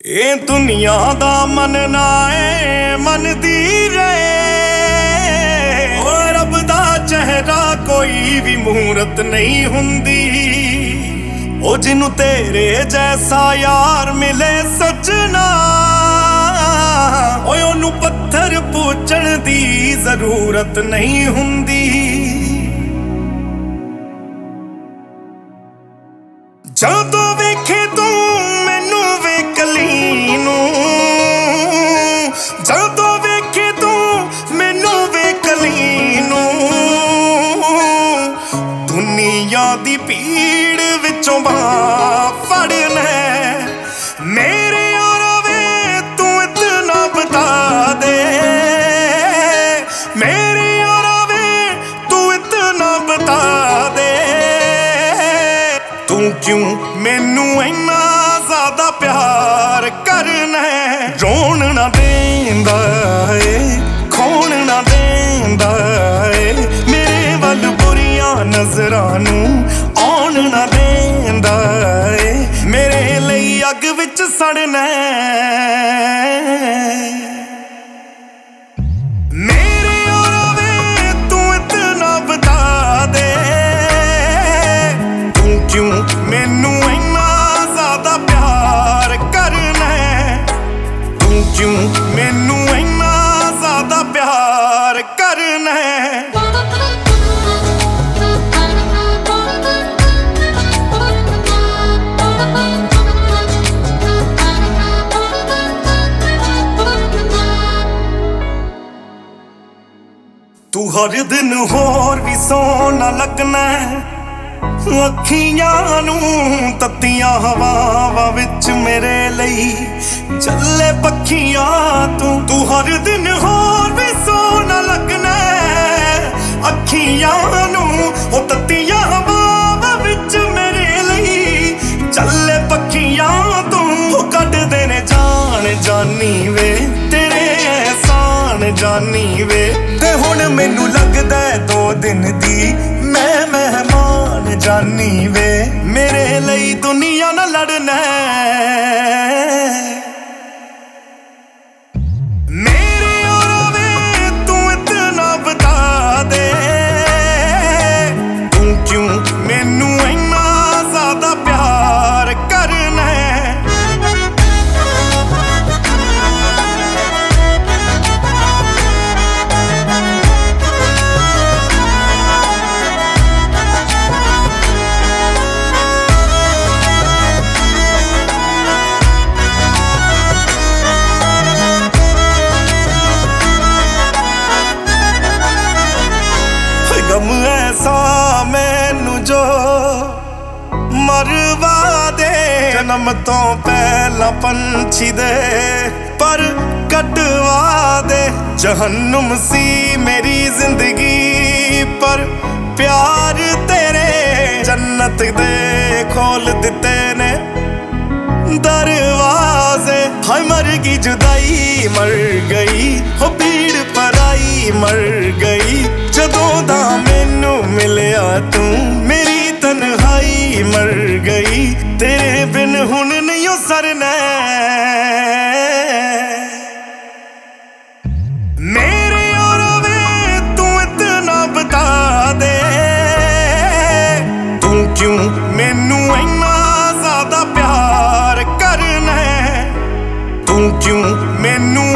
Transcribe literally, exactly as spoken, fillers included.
ਇਹ ਦੁਨੀਆ ਦਾ ਮੰਨਣਾ ਏ ਮੰਨਦੀ ਰਹੇ। ਓ ਰੱਬ ਦਾ ਚਿਹਰਾ ਕੋਈ ਵੀ ਮੂਰਤ ਨਹੀਂ ਹੁੰਦੀ। ਉਹ ਜਿਹਨੂੰ ਤੇਰੇ ਜੈਸਾ ਯਾਰ ਮਿਲੇ ਸੱਜਣਾ, ਓਏ ਉਹਨੂੰ ਪੱਥਰ ਪੂਜਣ ਦੀ ਜ਼ਰੂਰਤ ਨਹੀਂ ਹੁੰਦੀ। ਜਦੋਂ ਵੇਖੇ ਤੂੰ ਮੈਨੂੰ ਵੇ ਕਲੀ ਨੂੰ, ਜਦੋਂ ਵੇਖੇ ਤੂੰ ਮੈਨੂੰ ਵੇ ਕਲੀ ਨੂੰ, ਦੁਨੀਆ ਦੀ ਭੀੜ ਵਿੱਚੋਂ ਬਾਂਹ ਫੜ ਲੈ ਮੇਰੇ ਯਾਰਾ ਵੇ ਤੂੰ ਇਤਨਾ ਬਤਾ ਦੇ। ਮੇਰੇ ਯਾਰਾ ਵੇ ਤੂੰ ਇਤਨਾ ਬਤਾ ਦੇ, ਤੂੰ ਕਿਉਂ ਮੈਨੂੰ ਇੰਨਾ ਜ਼ਿਆਦਾ ਪਿਆਰ ਕਰਨਾ। ਰੋਣ ਨਾ ਦੇਂਦਾ ਏ, ਖੋਣ ਨਾ ਦੇਂਦਾ ਏ, ਮੇਰੇ ਵੱਲ ਬੁਰੀਆਂ ਨਜ਼ਰਾਂ ਨੂੰ ਆਉਣ ਨਾ ਦੇਂਦਾ ਏ, ਮੇਰੇ ਲਈ ਅੱਗ ਵਿੱਚ ਸੜਨਾ। ਮੇਰੇ ਯਾਰਾ ਵੇ ਤੂੰ ਇਤਨਾ ਬਤਾ ਦੇ, ਤੂੰ ਕਿਉਂ ਮੈਨੂੰ ਇੰਨਾ ਜ਼ਿਆਦਾ ਪਿਆਰ ਕਰਨਾ। ਤੂੰ ਕਿਉਂ ਮੈਨੂੰ ਇੰਨਾ ਜ਼ਿਆਦਾ ਪਿਆਰ ਕਰਨਾ। ਤੂੰ ਹਰ ਦਿਨ ਹੋਰ ਵੀ ਸੋਹਣਾ ਲੱਗਣਾ, ਅੱਖੀਆਂ ਨੂੰ ਤੱਤੀਆਂ ਹਵਾਵਾਂ ਵਿੱਚ ਮੇਰੇ ਲਈ ਚੱਲੇ ਪੱਖੀਆਂ ਤੂੰ। ਤੂੰ ਹਰ ਦਿਨ ਹੋਰ ਵੀ ਸੋਹਣਾ ਲੱਗਣਾ, ਅੱਖੀਆਂ ਨੂੰ ਉਹ ਤੱਤੀਆਂ ਹਵਾਵਾਂ ਵਿੱਚ ਮੇਰੇ ਲਈ ਚੱਲੇ ਪੱਖੀਆਂ ਤੂੰ। ਉਹ ਕੱਢਦੇ ਨੇ ਜਾਨ ਜਾਨੀ ਵੇ ਤੇਰੇ ਅਹਿਸਾਨ ਜਾਨੀ ਵੇ, ਤੇ ਹੁਣ ਮੈਨੂੰ ਲੱਗਦਾ ਦੋ ਦਿਨ ਦੀ ਮੈਂ ਮਹਿਮਾਨ ਜਾਨੀ ਵੇ, ਮੇਰੇ ਲਈ ਦੁਨੀਆ ਨਾਲ ਲੜਨਾ। ਮੇਰੇ ਯਾਰਾ ਵੇ ਤੂੰ ਇਤਨਾ ਬਤਾ ਦੇ, ਤੂੰ ਕਿਉਂ ਮੈਨੂੰ ਇੰਨਾ ਜ਼ਿਆਦਾ ਪਿਆਰ ਕਰਨਾ। ਗਮ ਐਸਾ ਮੈਨੂੰ ਜੋ ਮਰਵਾ ਦੇ, ਜਨਮ ਤੋਂ ਪਹਿਲਾਂ ਪੰਛੀ ਦੇ ਪਰ ਕਟਵਾ ਦੇ। ਜਹੰਨਮ ਸੀ ਮੇਰੀ ਜ਼ਿੰਦਗੀ ਪਰ ਪਿਆਰ ਤੇਰੇ ਜੰਨਤ ਦੇ ਖੋਲ ਦਿੱਤੇ ਨੇ ਦਰਵਾਜ਼ੇ। ਹਾਏ ਮਰ ਗਈ ਜੁਦਾਈ ਮਰ ਗਈ, ਹੋ ਭੀੜ ਪਰਾਈ ਮਰ ਗਈ, ਜਦੋਂ ਦਾ ਮੈਨੂੰ ਮਿਲਿਆ ਤੂੰ ਮੇਰੀ ਤਨਹਾਈ ਮਰ ਗਈ, ਤੇਰੇ ਬਿਨ ਹੁਣ ਨਹੀਂ ਸਰਨਾ। ਮੇਰੇ ਯਾਰਾ ਵੇ ਤੂੰ ਇਤਨਾ ਬਤਾ ਦੇ, ਤੂੰ ਕਿਉਂ ਮੈਨੂੰ ਇੰਨਾ ਜ਼ਿਆਦਾ ਪਿਆਰ ਕਰਨਾ। ਤੂੰ ਕਿਉਂ ਮੈਨੂੰ